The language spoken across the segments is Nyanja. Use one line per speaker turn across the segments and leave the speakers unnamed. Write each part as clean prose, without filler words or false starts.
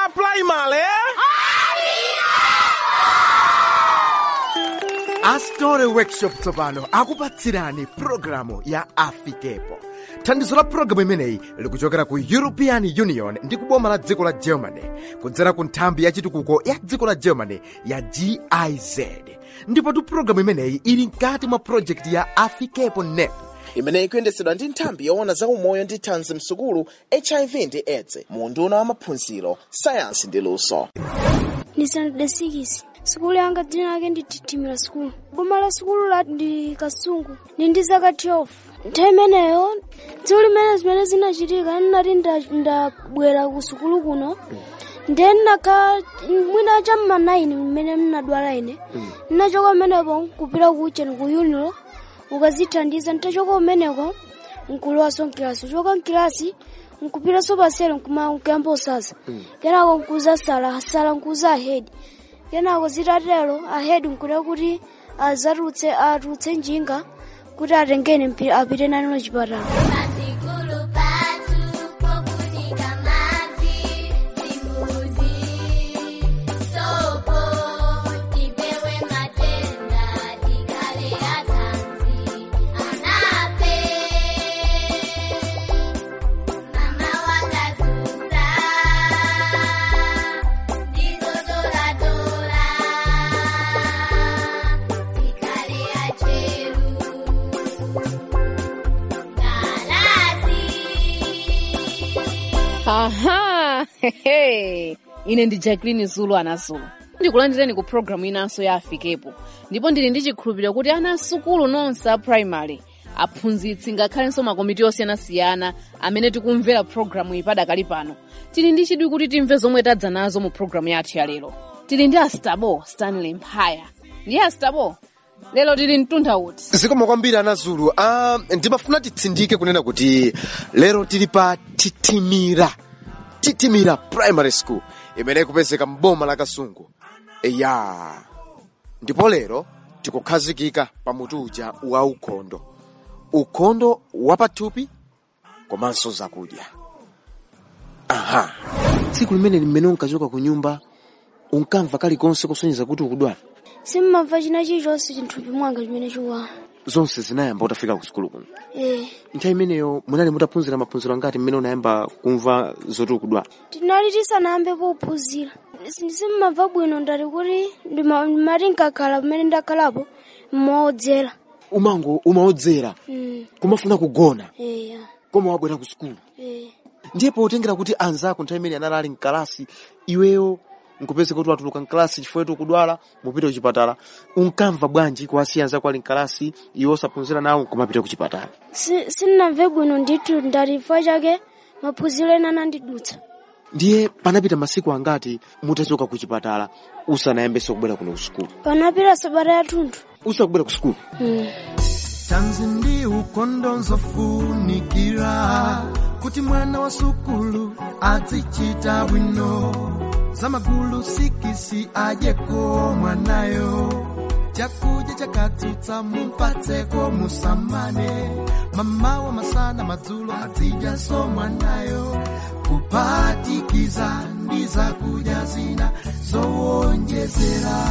a primary. Astore Workshop tsopano akupatsirani programu ya Afikepo. Thandizo la programu imeneyi likuchokera ku European Union ndi kuboma la dziko la Germany kudzera ku nthambi ya chitukuko ya dziko la Germany ya GIZ. Ndipo tu programu imeneyi ili mkati mwa project ya Afikepo NEP imeneyi kuyendetsedwa ndi nthambi yoona za umoyo ndi thanzi msukulu HIV ndi AIDS mu unduna wa maphunziro, sayansi ndi luso.
Nisande sikisi. Sukulu yanga dzina lake ndi Titimira Sukulu. Boma la sukulu la ndi Kasungu. Ndi zaka 12. Temeneyo dzuli mene zinachitika nati ndabwera ku sukulu kuno. Then mwina chamma 9 mmene mnadwala ine. Ninachoka menepo kupita kucheni ku Unilo. Ukazithandiza ntachoka meneko nkulowa sonkilasi. Choka nkilasi nkupita sopasero nkuyamba sasa. Kenako nkuza sala nkuza head. Kenako zitatero ahead nkuda kuti arutse njinga kuti atengene apite nano chipatala.
Aha, hehe. Ine ndi Jacqueline Zulu Anazulu. Ndikulandireni ku programu inanso ya Afikepo. Ndipo ndili ndi chikhulupiriro kuti ana asukulu nonse a primary, aphunzitsi ngakhalenso makomiti osiyanasiyana amene tikumvera programu iyi padakali pano. Tili ndi chidwi kuti timve zomwe tadza nazo mu programu yathu ya lero. Tili ndi Astabo Stanley Mphaya. Ndi Astabo. Lelo tili mtunda uti.
Zikomo kwambiri Anazulu. Ndimafuna titsindike kunena kuti lero tili pa Titimira Primary School imene kupezeka mboma la Kasungu. Ndipo lero tikukhazikika pa mutu uja wa ukhondo wapathupi komanso zakudya. Tsiku limene unkachoka ku nyumba unkamva kalikonse kusonyeza kuti ukudwala?
Simmamva china chilichonse chinthupi mwanga chimene chikuwa.
Zonse zinayamba utafika ku sukulu kuno? Nthawi imeneyo munali mutaphunzira maphunziro angati mmene unayamba kumva zoti ukudwala?
Tinali tisanayambe kuphunzira. Simmamva bwino ndati kuti ndimati nkakhala pamene ndakhalapo mmaodzera.
Umaodzera? Kumafuna kugona? Koma wabwera ku sukulu? Ndipo utengera kuti anzako nthawi imene anali mkalasi iweyo nkupeze kuti watuluka mkalasi chifukwa ukudwala mupite ku chipatala, unkamva bwanji kuwasiya anzako ali mkalasi iwo osaphunzira nawo kumapita ku chipatala?
Sinnamve bwino ndithu ndati chifukwa chake maphunziro ena anandidutsa.
Ndiye panapita masiku angati mutachoka ku chipatala usanayambenso kubwera kuno ku sukulu?
Panapita sabata yathunthu.
Usakubwera ku sukulu?
Tanzi ndi ukhondo nzofunikira kuti mwana wa sukulu azichita bwino. Zamagulu sikisi ajeko mwanayo, chakudya chakatsutsa mumpatseko musamane. Mama wa masana madzulo azidya so mwanayo, kuphatikiza ndi zakudya zina zowonjezera.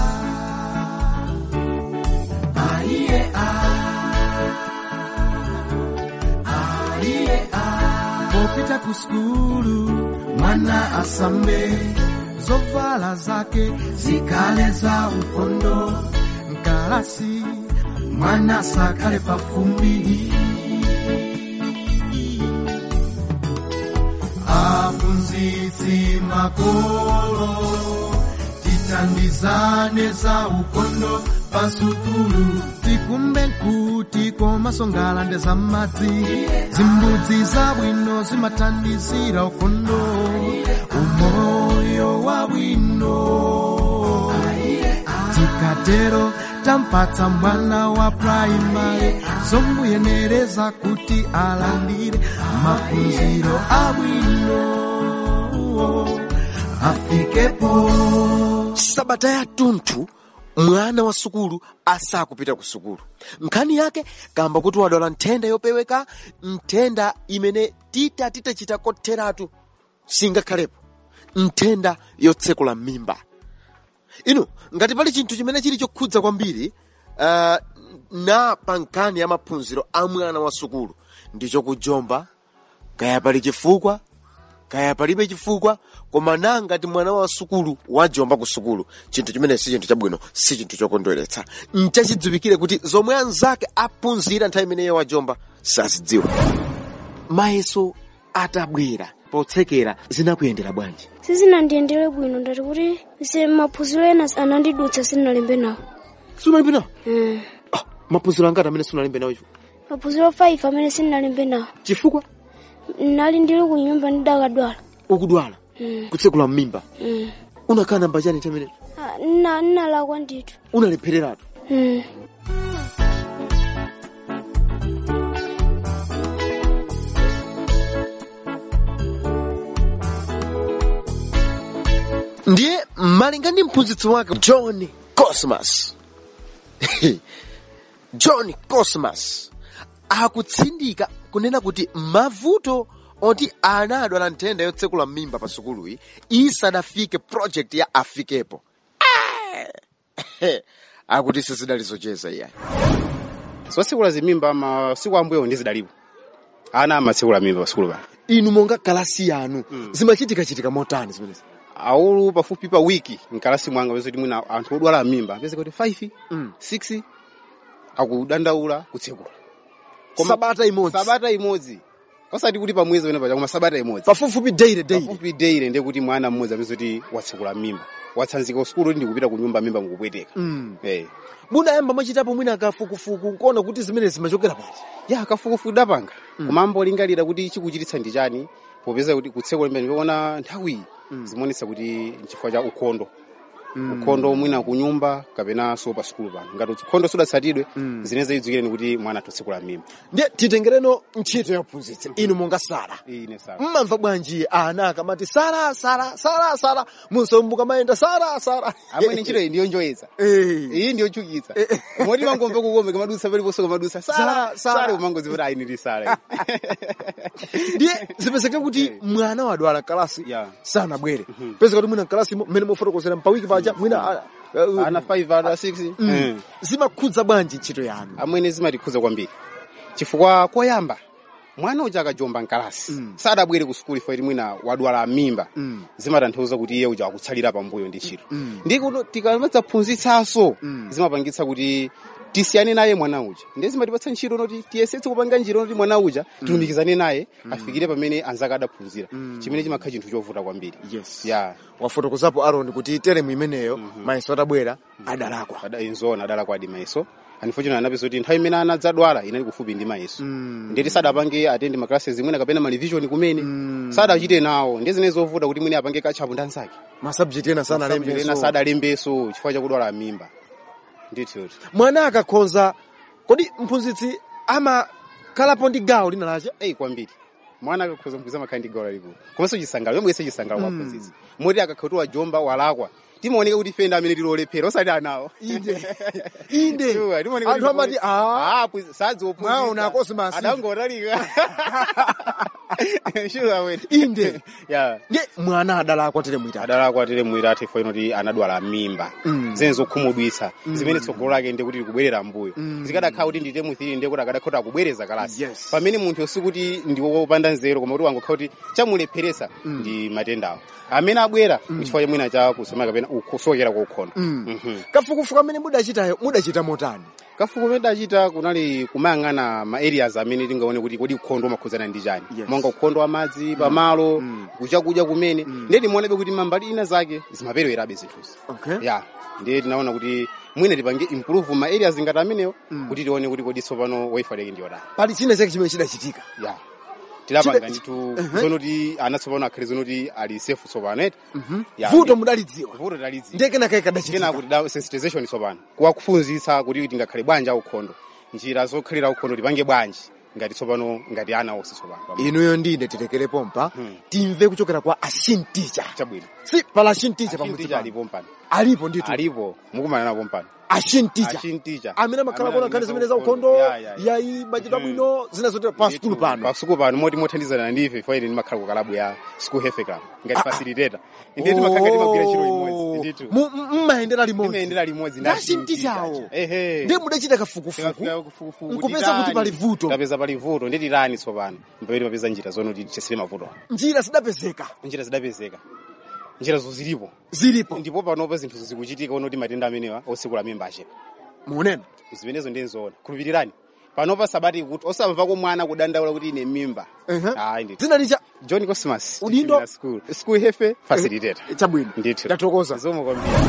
Popita ku sukulu mwana asambe, zovala zake zikale za ukhondo. Mkalasi mwana sakale pafumbi. Aphunzitsi makolo tithandizane za ukhondo pa sukulu. Tikumbe kuti komanso ngalande za madzi, zimbudzi zabwino zimathandizira ukhondo, umoyo wabwino. Tikatero tampatsa mwana wa primary zomuyenereza kuti alandire maphunziro abwino. Afikepo.
Sabata yathunthu mwana wa sukulu asakupita ku sukulu. Nkhani yake kamba kuti wadwala nthenda yopeweka, nthenda imene titachita kotheratu singakhalepo. nthenda yotsekula mimba. Inu ngati pali chinthu chimene chili chokhudza kwambiri na pankani ya maphunziro a mwana wa sukulu ndicho kujomba, kaya pali chifukwa kaya palibe chifukwa, koma nangati mwana wa sukulu wajomba ku sukulu, chinthu chimene si chinthu chabwino, si chinthu chokondweretsa. Nchachidziwikire kuti zomwe anzake aphunzira nthawi imeneyo wajomba sazidziwa. Mayeso atabwera potsekera zinakuyendera bwanji?
Sizinandiyendere bwino, ndati kuti maphunziro ena anandidutsa sinalembe nawo.
Sunalembe nawo? Maphunziro angati amene sunalembe nawo?
Maphunziro 5 amene sinalembe nawo.
Chifukwa?
Nali ndili ku nyumba ndidakadwala.
Ukudwala? Kutsekula mimba? Unakhala namba chani chamene?
Nalakwa ndithu.
Unalephereratu? Ndiye malinga ndi mphunzitsi wake John Cosmas. John Cosmas akutsindika kunena kuti mavuto oti anadwala nthenda yotsekula mimba pa sukuluyi isadafike project ya Afikepo. Akuti sizidalizocheza iyayi.
Zotsekula zimimba masiku ambuyo ndizidalipo. Ana amatsekula mimba pa sukulu pa.
Inu monga kalasi yanu zimachitika motani zimenezi?
Aulu pafupi pa wiki nkalasi mwanga wezoti mwina anthu odwala mimba pese kuti 5 6 akudandaula kutsekula. Sabata imodzi. Osati kuti pa mwezi wena paja koma sabata imodzi.
Pafupi daily.
Pafupi daily ndiye kuti mwana mmodzi amezoti watsekula mimba. Watsanzika sukulu ndi kupita ku nyumba mimba mukupweteka.
Munayamba machitapo mwina kafukufuku nkuona kuti zimene zimachokera pati.
Ya kafukufuku dapanga. Komambo lingalira kuti chikuchititsa ndi chani popeza kuti kutsekula mimba ndiona nthawi zimonesa kuti nchifukwa cha ukhondo. Ukhondo mwina ku nyumba kapena so pa sukulu pano. Ngati ukhondo sudatsatidwe zineza idzukire ni kuti mwana atotsekula mimba.
Ndiye titengereno ntchito ya phunzitsi. Inu monga Sara.
Ine Sara.
Mmamva bwanji ana akamati Sara musombuka mayenda Sara.
Amene ntchito ndiyo njoyeza. Iyi ndiyo chukitsa. Moti mangomve kukombe kamadusa palipo so kamadusa Sara umango zivura ayi ndi Sara.
Ndiye zipezeke kuti mwana wadwala kalasi sana bwere. Pesa kuti mwina kalasi mmene mofotokozera mpawiki paja mwina
ana 5 ana 6.
Zimakhudza bwanji ntchito yanu?
Amene zimatikhudza kwambiri. Chifukwa koyamba mwana uja akajomba nkalasi sadabwere ku sukulu ifo mwina wadwala mimba zimatanthauza kuti iye uja akutsalira pambuyo ndi ntchito. Ndikuti tikamadza phunzitsaso zimapangitsa kuti tisiyane naye mwana uja. Ndiye zimatipatsa ntchito noti tiyesetse kupanga njira noti mwana uja tilumikizane naye afikire pamene anzaka adaphunzira. Chimene chimakhala chinthu chovuta kwambiri.
Wafotokozapo Aaron kuti teremu imeneyo mayeso atabwera adalakwa.
Adalakwa adi mayeso. Unfortunately anapeza kuti nthawi imene anadzadwala inali kufupi ndi mayeso. Ndeti sadapange attend ma classes zimene kapena ma revision kumene sadachite nawo. Ndiye zine zovuta kuti mwene apange kachapu ndi anzake. Ma subject ena sana lembeso. Sadalembeso chifukwa chakudwala mimba. Ndithu. Mwana akakhonza kodi mphunzitsi amakalapo ndi gawo linalacha? Kwambiri. Mwana akakhonza mphunzitsi amakhala ndi gawo lalipo. Komanso chisangalo yomwe chisangalo kwa mphunzitsi. Moti akakhotowa jomba walakwa. Timoneka kuti fenda amene tilolephera osati anawo. Inde. Anthu amati sadzi ophunzitsa. Mwaona Cosmas. Adangotalika. Inde. Nge mwana adalakwa tere mwita. Adalakwa tere mwita ati foino ti anadwala mimba. Zenzo khumudwitsa. Zimene tsogolo lake ndi kuti likubwerera mbuyo. Zikadakhala kuti ndi temu 3 ndi kuti akadakhota kubwereza kalasi. Pamene munthu osikuti ndi wopanda nzeru koma kuti wangokhala kuti chamulepheresa ndi matendawo. Amene abwera kuchifukwa mwina cha kusoma kapena ukusokera kwa ukhondo. Kafukufuku amene mudachita motani? Kafukufuku amene dachita kunali kumayang'ana ma areas amene tingaone kuti kodi ukhondo umakhuzana ndi chani. Monga ukhondo wa madzi pamalo kuchakudya kumene ndiye timuonebe kuti mambali ina zake zimaperewerabe zinthuzi. Ndiye tinaona kuti mwina tipange improve ma areas ngati amenewo kuti tione kuti kodi sopano wifi lake ndi yodani. Pali china chake chimene chidachitika. Tilapanga nditu zonoti anatsopano akhale zonoti ali safe sopano. Vuto mudalidziwa. Vuto dalidziwa. Ndeke nakaye kadachitika. Kena kuti sensitization sopano. Kuwakufunzitsa kuti tingakhale bwanja ukhondo. Njira zokhalira ukhondo tipange bwanji ngati sopano ngati ana onse sopano. Inuyo ndine tilekere pompa. Timve kuchokera kwa assistant teacher. Chabwino. Si pala assistant teacher pamudzi alipo mpano. Alipo ndithu. Alipo mukumana napo mpano.
Ashinticha amene makhala kona nkhani zimene za ukhondo yayi machitidwe abwino zina zotera pa sukulu pano
moti mothandizana ndife faili ndimakhala ku kalabu ya school health club ngati facilitator inde timakhala timagwira chiro imodzi nditu
mmayendera limodzi
ndashintichawo
ndi mudachita kafukufuku nkupeza kuti pali vuto
tapeza pali vuto ndi tirani tsopano mbaweti mapeza njira zono tichesere mavuto
njira zidapezeka
njira zilipo ndipo panopa zinthu zikuchitika unoti matenda amenewa osekula mimba achepa
muonena
zimenezo ndizoona khulupirirani panopa sabati kuti osamvako mwana kudandaula kuti ine mimba ndi
dzina licha
John Cosmas
udindo
school hefe facilitator
chabwino
ndithu
tatokoza
zomo kwambiri.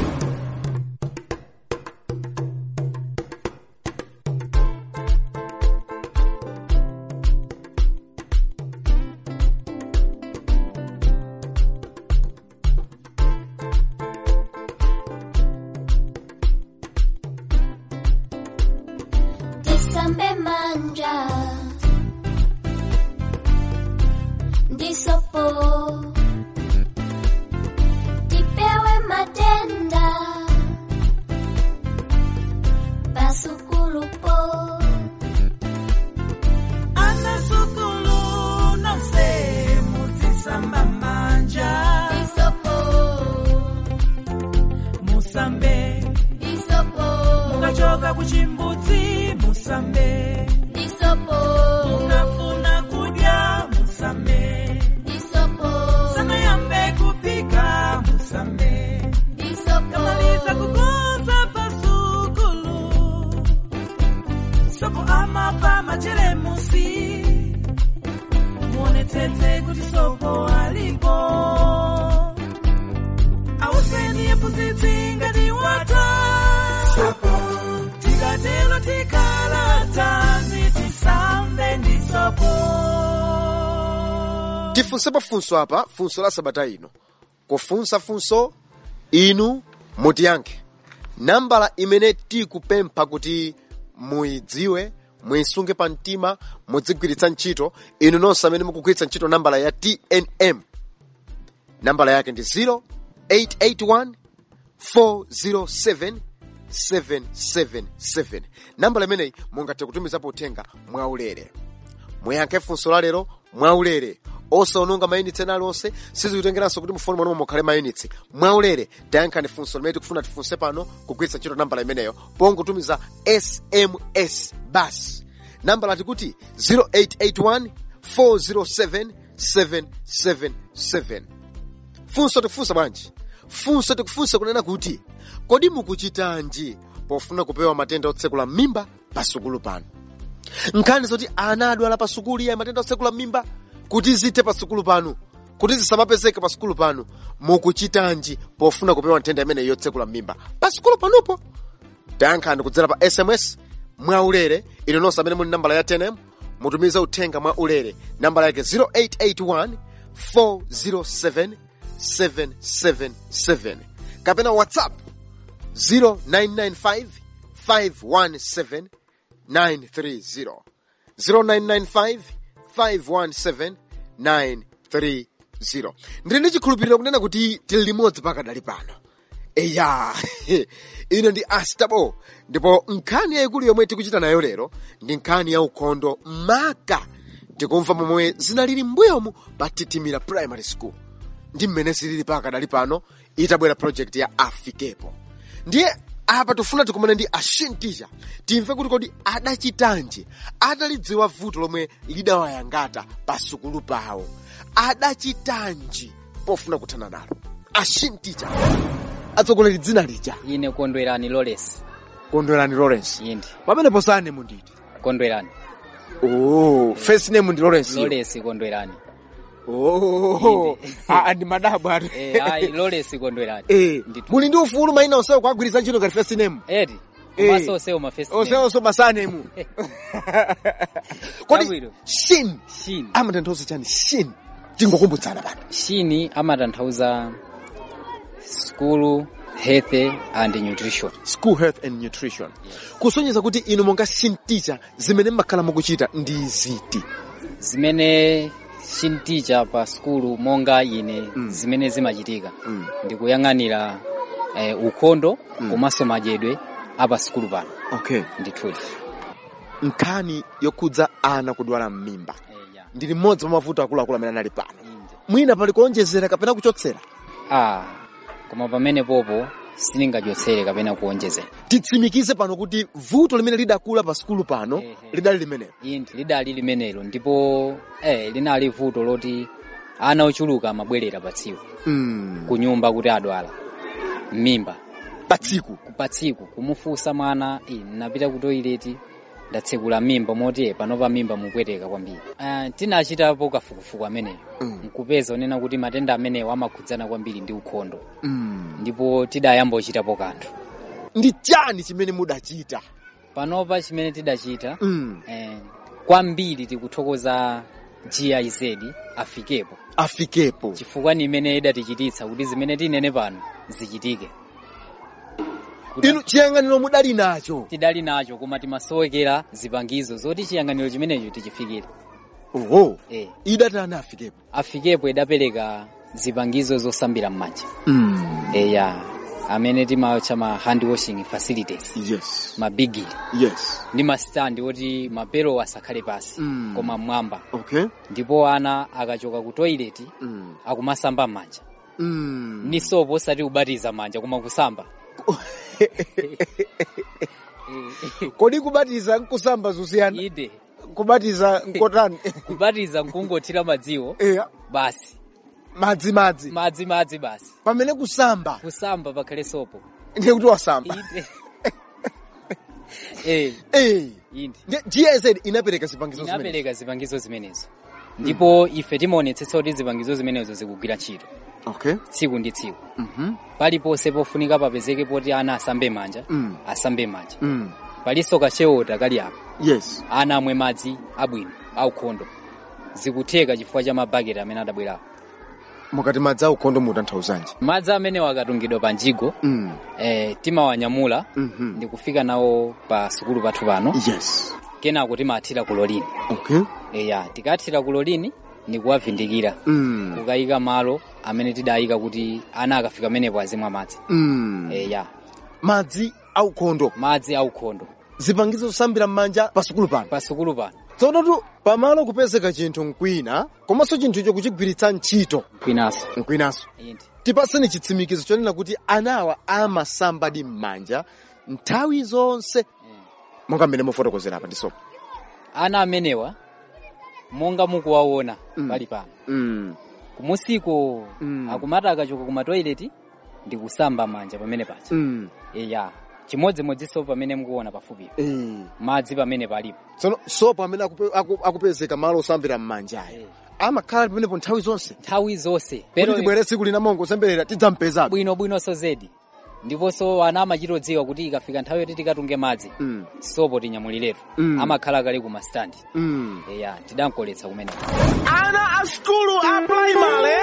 Tisambe manja ndisopo tipewe matenda pasukulupo
Anasukulu no se mutisamba manja
ndisopo
musambe
ndisopo
mukachoka kuchimbudzi musambe
ndisopo
unafuna kudya musambe
ndisopo
sana yambe kupika musambe
ndisopo
kamaliza kukoza pasukulu sopo amapa machelemusi muone tete kuti sopo alipo auseni yepuzitsi ngati wata sopo tikatelo tikalatazi tisambe ndi sopo.
tifunsepo funso apa funso la sabata ino kufunsa funso inu mutiyankhe nambala imene tikupempha kuti muidziwe muisunge pa mtima mudzigwiritsa ntchito inu nonse amene mukugwiritsa ntchito nambala ya TNM nambala yake ndi 0881 407 777 nambala imeneyi mungathe kutumizapo uthenga mwaulere muyankhe funso la lero mwaulere osaononga mayunitsi ena aliwonse sizikutengeranso kuti mufoni mwanu mukhale mayunitsi mwaulere tayankhani funso limene tikufuna tifunse pano kugwiritsa ntchito nambala imeneyo pongotumiza SMS basi nambala tikuti 0881 407 777 funso tikufunsa bwanji funso tikufunsa kunena kuti kodi mukuchitanji pofuna kupewa matenda otsekula mimba pasukulu pano nkhani zoti ana adwala pasukulu ya matenda otsekula mimba kuti zithe pasukulu pano kuti zisamapezeke pasukulu pano mukuchitanji pofuna kupewa nthenda imene yotsekula mimba pasukulu panopo tayankhani kudzera pa SMS mwaulere ino nonse amene muli nambala ya TNM mutumiza uthenga mwaulere nambala yake 0881 407 777 kapena WhatsApp 0995 517 930 0995 517 930 ndili ndi chikhulupiriro kunena kuti tili limodzi pakadali pano eya ino ndi Astabo ndipo nkhani yayikulu yomwe tikuchita nayo lero ndi nkhani ya ukhondo maka tikumva momwe zinalili mbuyomu pa Titimira Primary School ndi mmene zilili pakadali pano itabwera project ya Afikepo ndiye apa tufuna tikumane ndi Ashinticha timve kuti kodi adachitanji adalidziwa vuto lomwe lidawayangata pasukulu pawo adachitanji pofuna kuthana nalo Ashinticha atsogoleri dzina lija
ine Kondwerani Lawrence
indi pamene posane munditi
Kondwerani
first name ndi
Lawrence Kondwerani
andi madabu atu
Lawrence Kondwerani
muli ndi ufulu maina onsewo kuagwiritsa ntchito ngati first name
komanso onsewo ma first name
onsewo masanemu kodi Shin amatanthauza chani Shin tingokumbutsana bana
Shin amatanthauza school health and nutrition
kusonyeza kuti inu monga Shinticha zimene mmakhala mukuchita ndi ziti
zimene Shinticha pa school monga ine zimene zimachitika ndikuyang'anira ukhondo komanso madyedwe apa skulu pano.
Okay.
Ndithudi.
Nkhani yokhudza ana kudwala m'mimba
Yeah.
ndili mmodzi mwa mavuto akuluakulu amene anali pano.
Inde.
Mwina pali kuonjezera kapena kuchotsera?
Koma pamene popo silingachotsere kapena kuonjezera.
Titsimikize pano kuti vuto limene lidakula pa skulu pano lidali limenelo.
Inde lidali limenelo ndipo linali vuto loti ana ochuluka amabwerera pa tsiku. Ku nyumba kuti adwala m'mimba. Pa tsiku kumufunsa mwana napita ku toilet ndatsekula mimba moti panopa mimba mupweteka kwambiri. Tinachitapo kafukufuku ameneyo. Nkupeza onena kuti matenda amenewo amakhudzana kwambiri ndi ukhondo. Ndipo tidayamba kuchitapo kanthu.
Ndi chani chimene mudachita?
Panopa chimene tidachita kwambiri tikuthokoza GIZ afikepo. Chifukwa ni imene idatichititsa kuti zimene tinene pano zichitike.
Inu chiyang'aniro mudali nacho?
Tidali nacho koma timasowekera zipangizo zoti chiyang'aniro chimenecho tichifikire.
Oho. Idatana afikepo idapereka zipangizo zosambira m'manja. Amene timacha ma hand washing facilities. Yes.
Mabigili.
Yes.
Ndi ma stand oti mapero asakhale pasi koma mwamba.
Okay.
Ndipo ana akachoka ku toilet akumasamba m'manja. Ni sopo osati kubatiza manja koma kusamba.
Kodi kubatiza nkusamba zusiyana?
Ide.
Kubatiza nkotani?
Kubatiza nkungothira madziwo. Basi. Madzi basi.
Pamene kusamba
pakhale sopo.
Ndiye kuti wasamba.
Inde.
GIZ inapereka
zipangizo zimenezo. Ndipo ife timaonetsetsa kuti zipangizo zimenezo zikugwira ntchito.
Okay.
Tsiku ndi tsiku. Paliponse pofunika papezeke poti ana asambe manja. Paliso kachewota kali apa.
Yes.
Ana amwe madzi abwino aukhondo. Zikutheka chifukwa cha mabaketi amene adabwera.
Mukati madzi aukhondo mutanthauzanji? Madzi
amene wakatungidwa pa njigo timawanyamula ndi kufika nawo pa sukulu pathu pano.
Yes.
Kenako timathira ku lolini.
Okay.
Tikathira ku lolini ni kuwavindikira. Kukayika malo amene tidayika kuti ana akafika menepo azimwa madzi.
Madzi aukhondo. Zipangizo zosambira m'manja pa sukulu pano. Tsono pamalo kupezeka chinthu nkwina, komanso chinthucho kuchigwiritsa ntchito. Nkwinaso. Tipaseni chitsimikizo chonena kuti anawa amasamba ndi m'manja nthawi zonse. Monga mmene mufotokozera apa ndiso.
Ana amenewa monga mukuwaona pali pano. Kumusiko akumata akachoka ku toilet ndi kusamba manja pamene pacha. Chimodzimodzinso pamene mukuona pafupi. Madzi pamene palipo.
Tsono sopo amene akupezeka malo osambira m'manja amakhala pamenepo nthawi zonse. Pero tibwere tsiku lina mongo semberera tidzampeza
bwino so zedi. Ndiponso ana amachirodziwa kuti ikafika nthawi yoti tikatunge madzi sopo tinyamuliretu. Amakhala kale ku mastandi. Tidankoletsa kumene.
Ana a skulu a primary.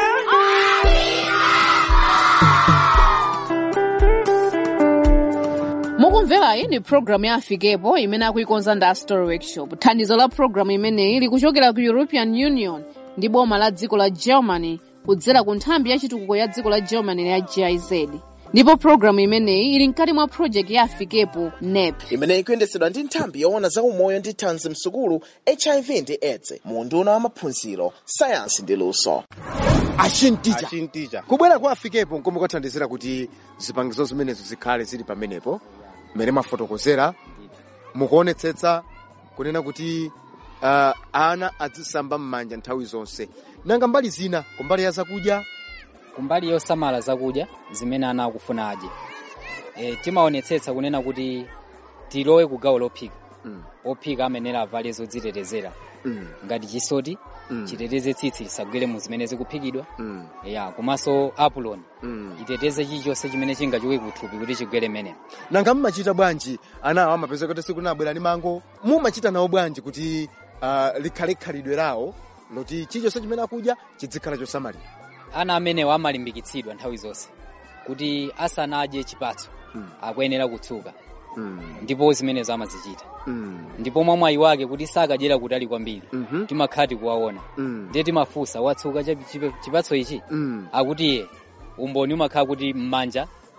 Mukumvera ni program ya Afikepo imene akuikonza ndi Story Workshop. Thandizo la program imeneyi likuchokera ku European Union ndi boma la dziko la Germany kudzera ku nthambi ya chitukuko ya dziko la Germany ya GIZ. Ndipo program imeneyi ili mkati mwa project ya Afikepo NEP
imene ikuyendetsedwa ndi nthambi yoona za umoyo ndi thanzi msukulu, HIV ndi AIDS, muunduna wa maphunziro, sayansi ndi luso.
Achinticha. Kubwera kwa Afikepo nkomwe kwathandizira kuti zipangizo zimenezo zikhale zili pamenepo. Mmene mafotokozera mukuonetsetsa kunena kuti ana azisamba m'manja nthawi zonse. Nanga mbali zina kumbali ya zakudya,
kumbali yosamala zakudya zimene ana akufuna adye. Timaonetsetsa kunena kuti tilowe ku gawo lophika. Ophika amenera avale zodzitetezera. Ngati chisoti chiteteze tsitsi lisagwere mu zimene zikuphikidwa. Komanso apuloni iteteze chilichonse chimene chingachoke kuthupi kuti chigwere mene.
Nanga mmachita bwanji anawo amapeza kuti siku nabwera ndi mango, mumachita nawo bwanji kuti likhale khalidwe lawo loti chilichonse chimene akudya chizikhala chosamalira?
Ana amenewa amalimbikitsidwa nthawi zonse kuti asanadye chipatso akuyenera kutsuka. Ndipo zimenezo amazichita. Ndipo mwa iwo wake kuti sakadyera kutali kwambiri timakhati kuwaona. Ndiye timafunsa watsuka chipatso ichi? Akuti umboni umakhala kuti m'manja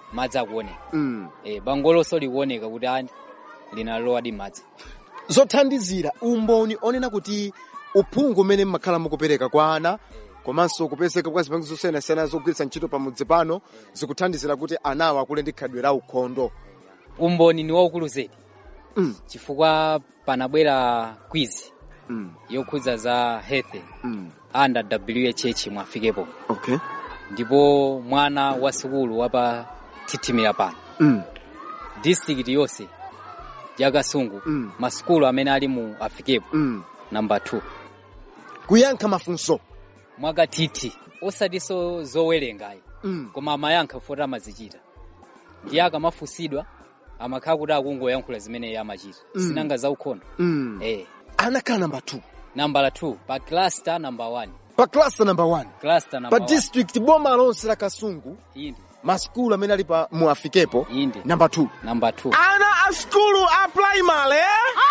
madzi akuoneka bangoloso likuoneka kuti linalowa di madzi.
Zothandizira umboni onena kuti uphungu umene mmakhala mukupereka kwa ana komanso kupezeka kwa zipangizo zosiyanasiyana zogwiritsa ntchito pamudzi pano zikuthandizira kuti anawo akule ndi khalidwe la ukhondo.
Umboni ni waukulu zedi chifukwa panabwera quiz yokhudza za health under WHH mwafikepo.
Okay.
Ndipo mwana wa sukulu wapa Titimira pano district yonse ya Kasungu masukulu amene ali mu afikepo number 2
kuyankha mafunso
mwakatiti osatiso zowerengayi koma amayankha fota amazichita ndiye akamafusidwa amakhala kuti akungoyankhula zimene amachita sinanga za ukhondo.
Anakhala number
2 pa cluster number 1
pa district boma lonse la Kasungu masukulu amene ali pa muafikepo number 2
Ana a skulu a primary.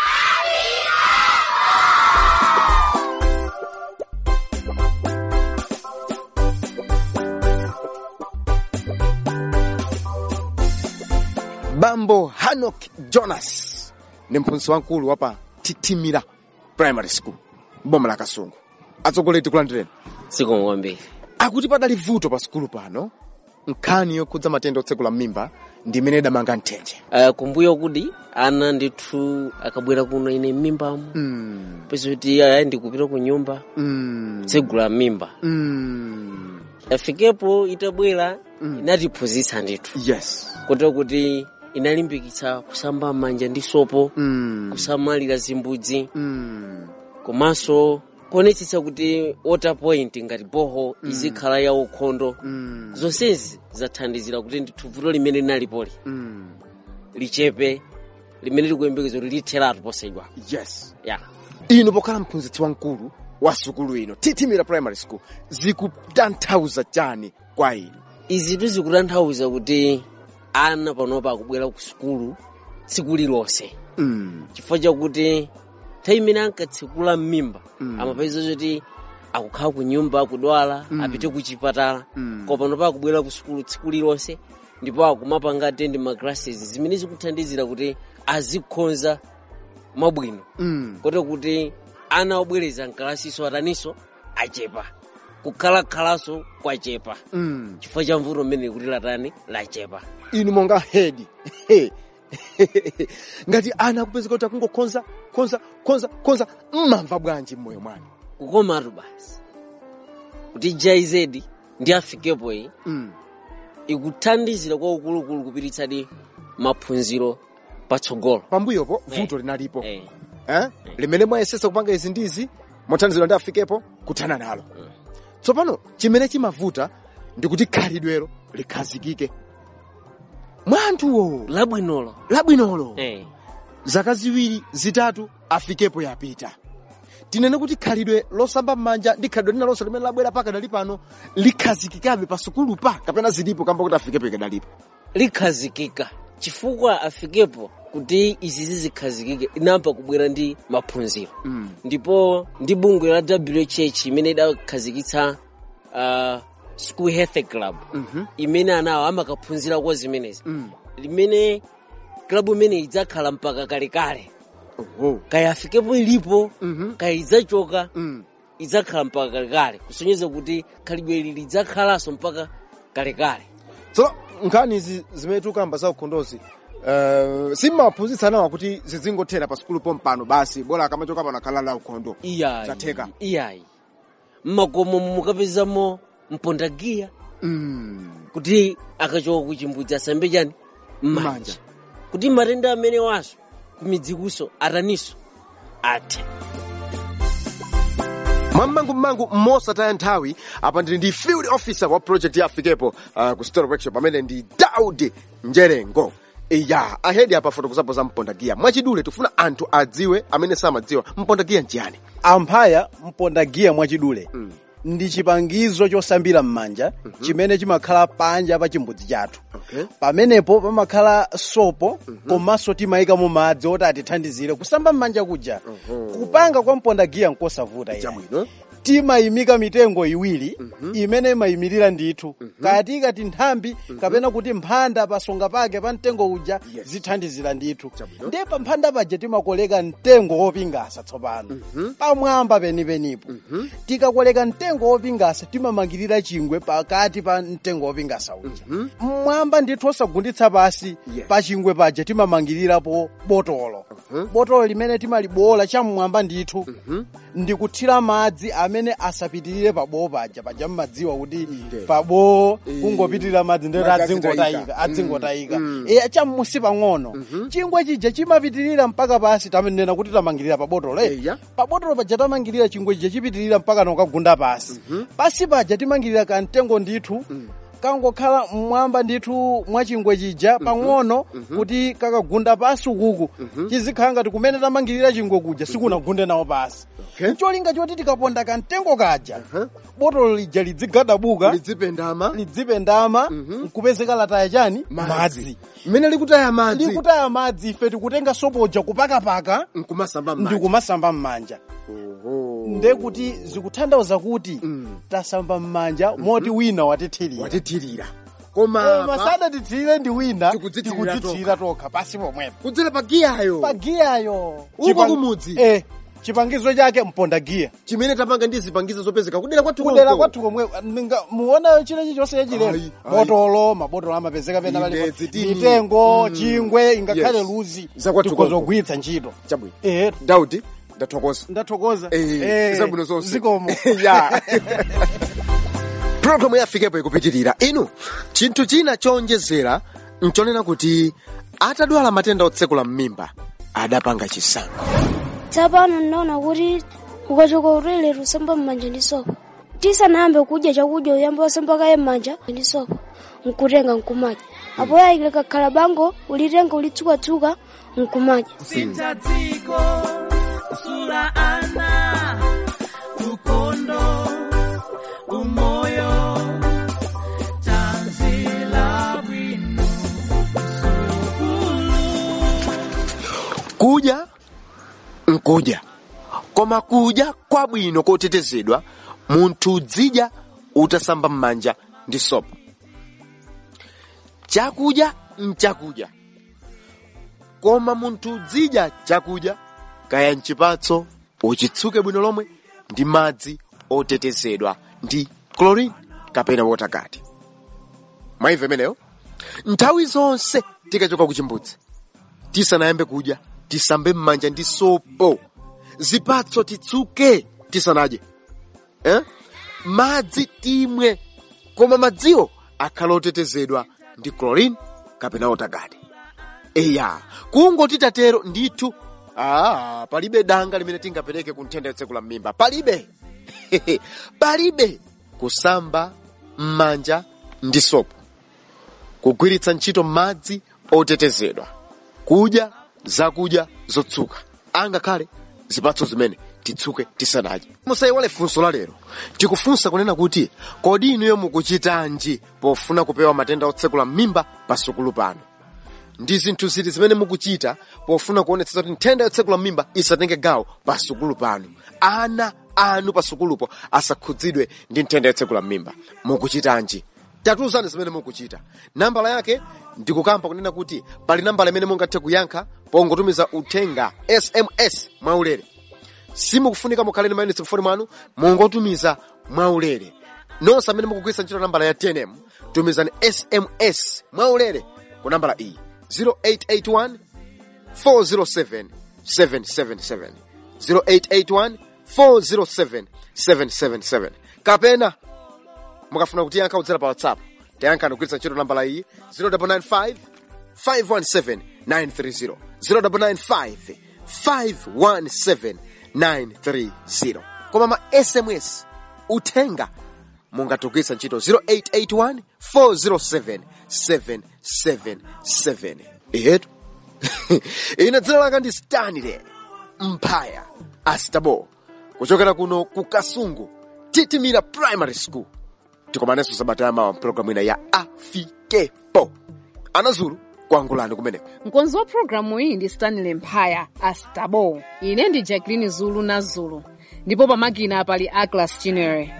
Bambo Hanok Jonas ni mphunzitsi wamkulu wapa Titimira Primary School boma la Kasungu. Atsogoleri tikulandireni.
Sikongombe.
Akuti padali vuto pa skulu pano nkhani yokhudza matenda otsekula mimba ndi imene idamanga mthenje.
Kumbuyo kuti ana ndithu akabwera kuno ine mimbamu pese kuti ndikupita ku nyumba tsegula mimba afikepo itabwera inatiphunzitsa ndithu.
Yes.
Kuti inalimbikitsa kusamba manja ndi sopo kusamalira zimbudzi komanso kuonetsetsa kuti water point ngati boho izikhala ya ukhondo zonsezi zathandizira kuti ndithu vuto limene linalipoli lichepe limene likuyembekeza kuti litheratu posaidwa.
Yes.
Yeah.
Ino pokhala mphunzitsi wamkulu wa sukulu ino Titimira Primary School zikutanthauza chani kwa inu?
Izi zikutanthauza kuti ana panopa akubwera ku sukulu tsiku lilonse chifukwa chakuti nthawi imene ankatsekula mmimba amapeza kuti akukhala ku nyumba akudwala apite ku chipatala koma panopa akubwera ku sukulu tsiku lilonse ndipo akumapanga attend ma classes zimene zikuthandizira kuti azikhonza mabwino kuti ana obwereza mkalasiso ataniso achepa kukhala-khalaso kwachepa chifukwa cha mvuto mmene kuti latani lachepa.
Inu monga head ngati ana akupezeka kuti akungokhonza mmamva bwanji mmoyo mwanu?
Kukomatu basi kuti JZ ndi afikepo iyi ikuthandizira kwa ukulukulu kupititsadi maphunziro patsogolo.
Pambuyopo vuto linalipo limene mwayesesa kupanga izi ndizi mothandizira ndi afikepo kuthana nalo. Tsopano chimene chimavuta ndikuti khalidwelo likhazikike mwanthuwo labwinolo zaka ziwiri zitatu afikepo yapita. Tinene kuti khalidwe losamba m'manja ndi khalidwe lina lonse limene labwera paka dali pano likhazikikabe pa sukulu pa kapena zilipo kamba kuti afikepo ikadalipo?
Likhazikika chifukwa afikepo kuti izi zikhazikike inamba kubwera ndi maphunziro ndipo ndi bungwe la WHH imene idakhazikitsa School Health Club imene anawo amakaphunzira kwa zimenezi limene club imene idzakhala mpaka kalekale kaya afikepo ilipo kaya idzachoka idzakhala mpaka kalekale kusonyeza kuti khalidwe ili lidzakhalanso mpaka kalekale.
So nkhani izi zimene tukamba za ukhondozi simaphunzitsa nawo kuti zizingothera pa sukulu pompano basi bora akamachoka pano akhala la ukhondo zatheka.
Iyayi mmakomo mukapezamo mpondagiya kuti akachoka kuchimbudzi asambe chani mmanja kuti matenda amene waso kumidzikuso ataniso athe.
Mwammangu mosataya nthawi apa ndili ndi field officer wa project ya afikepo ku story workshop amene ndi Daudi Njerengo. Iya ahedi apa fotokozapo za mpondagiya mwachidule tufuna anthu adziwe amene samadziwa mpondagiya njani.
Amphaya mpondagiya mwachidule ndi chipangizo chosambira m'manja chimene chimakhala panja pa chimbudzi chathu. Pamenepo pamakhala sopo komanso timayika mu madzi oti atithandizire kusamba m'manja kuja. Kupanga kwa mpondagiya nkosavuta timayimika mitengo iwiri imene imayimirira ndithu kati nthambi kapena kuti mphanda pasonga pake pa mtengo uja zithandizira ndithu ndiye pa mphanda paja timakoleka mtengo wopingasa tsopano pamwamba penipenipo tikakoleka mtengo wopingasa timamangirira chingwe pakati pa mtengo wopingasa uja mmwamba ndithu osagunditsa pasi pa chingwe paja timamangirirapo botolo botolo limene timalibola cham'mwamba ndithu ndikuthira madzi amene asapitirire pabowo paja mmadziwa kuti pabowo kungopitirira madzi ndeti adzingotayika cham'musi pang'ono chingwe chija chimapitirira mpaka pasi tamenena kuti tamangirira pabotolo pabotolo paja tamangirira chingwe chija chipitirira mpaka nokagunda pasi pasi paja timangirira kamtengo ndithu kangokhala mmwamba ndithu mwa chingwe chija pang'ono kuti kakagunda pasi ukuku chizikhala ngati kumene tamangirira chingwe kuja sikunagunde nawo pasi cholinga choti tikaponda kamtengo kaja botolo lija lidzigadabuka lidzipendama nkupezeka lataya chani madzi
mmene likutaya
madzi ife tikutenga sopoja kupakapaka ndikumasamba m'manja nde kuti zikutanthauza kuti tasamba m'manja moti wina watithirira
koma
masada tithirire ndi wina tikudzithirira tokha pasi pomwepo
kudzera pagiyayo uko kumudzi
chipangizo chake mponda giya chimene
tapanga ndi zipangizo zopezeka kudera
kwathu komwe muona chile chonse chachilendo botolo mabotolo amapezeka pena pali mitengo chingwe ingakhale luzi tikozogwitsa ntchito
chabwino Daudi
ndathokoza
zabwino zonse
zikomo
programu ya Afikepo ikupitirira inu chinthu china chonjezera nchonena kuti atadwala matenda otsekula m'mimba adapanga chisankho
tsapano ndinaona kuti ukachoka ulere usamba m'manja ndi sopo tisanayambe kudya chakudya uyamba wasamba kaye m'manja ndi sopo nkutenga nkumadya apo yayikile kakhala bango ulitenga ulitsukatsuka nkumadya
sintadziko usula ana ukondo umoyo tanzila bwino
kudya nkudya koma kudya kwabwino kotetezedwa munthu udzidya utasamba m'manja ndi sopo chakudya nchakudya koma munthu udzidya chakudya kaya mchipatso uchitsuke bwino lomwe ndi madzi otetezedwa ndi chlorine kapena waterguard maimve meneyo nthawi zonse tikachoka kuchimbudzi tisanayambe kudya tisambe m'manja ndi sopo zipatso titsuke tisanadye madzi timwe koma madziwo akhala otetezedwa ndi chlorine kapena waterguard kungoti tatero ndithu palibe danga limene tingapereke ku nthenda yotsekula m'mimba palibe kusamba m'manja ndi sopo kugwiritsa ntchito madzi otetezedwa kudya zakudya zotsuka angakhale zipatso zimene titsuke tisanadye musayiwale funso la lero tikufunsa kunena kuti kodi inuyo mukuchitanji pofuna kupewa matenda otsekula m'mimba pasukulu pano ndi zinthu ziti zimene mukuchita pofuna kuonetsa kuti nthenda yotsekula m'mimba isatenge gawo pasukulu pano ana anu pasukulupo asakhudzidwe ndi nthenda yotsekula m'mimba mukuchitanji tatiuzani zimene mukuchita nambala yake ndikukamba kunena kuti pali nambala imene mungathe kuyankha pongotumiza uthenga SMS mwaulere simukufunika mukhaleni mayunitsi kufoni mwanu mungotumiza mwaulere nonse amene mukugwiritsa ntchito nambala ya TNM tumizani SMS mwaulere ku nambala iyi 0881 407 777 0881 407 777 kapena mukafuna kutiyankha kudzera pa WhatsApp tayankhani kugwiritsa ntchito nambala iyi 0995 517 930 0995 517 930 koma ma SMS uthenga mungatugwiritsa ntchito 0881 407 777 ehetu ine dzina langa ndi Stanley Mphaya Astabo kuchokera kuno ku Kasungu Titimira Primary School tikomanenso sabata yamawa programu ina ya Afikepo anazulu kuangulani kumeneko
mkonzi wa programu iyi ndi Stanley Mphaya Astabo ine ndi Jacqueline Zulu na Zulu ndipo pamakina pali Aglas Chinere.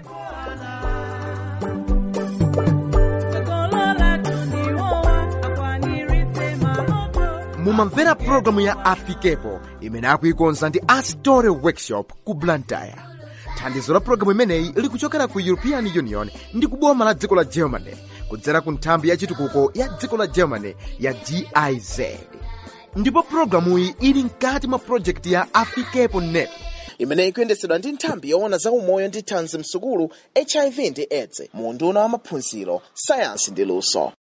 mumamvera programu ya Afikepo imene akuikonza ndi Story Workshop ku Blantyre. Thandizo la programu imeneyi likuchokera ku European Union ndi kuboma la dziko la Germany kudzera ku nthambi ya chitukuko ya dziko la Germany ya GIZ. Ndipo programuyi ili mkati mwa project ya Afikepo NEP
imene ikuyendetsedwa ndi nthambi yoona za umoyo ndi thanzi msukulu HIV ndi AIDS mu unduna wa maphunziro, sayansi ndi luso.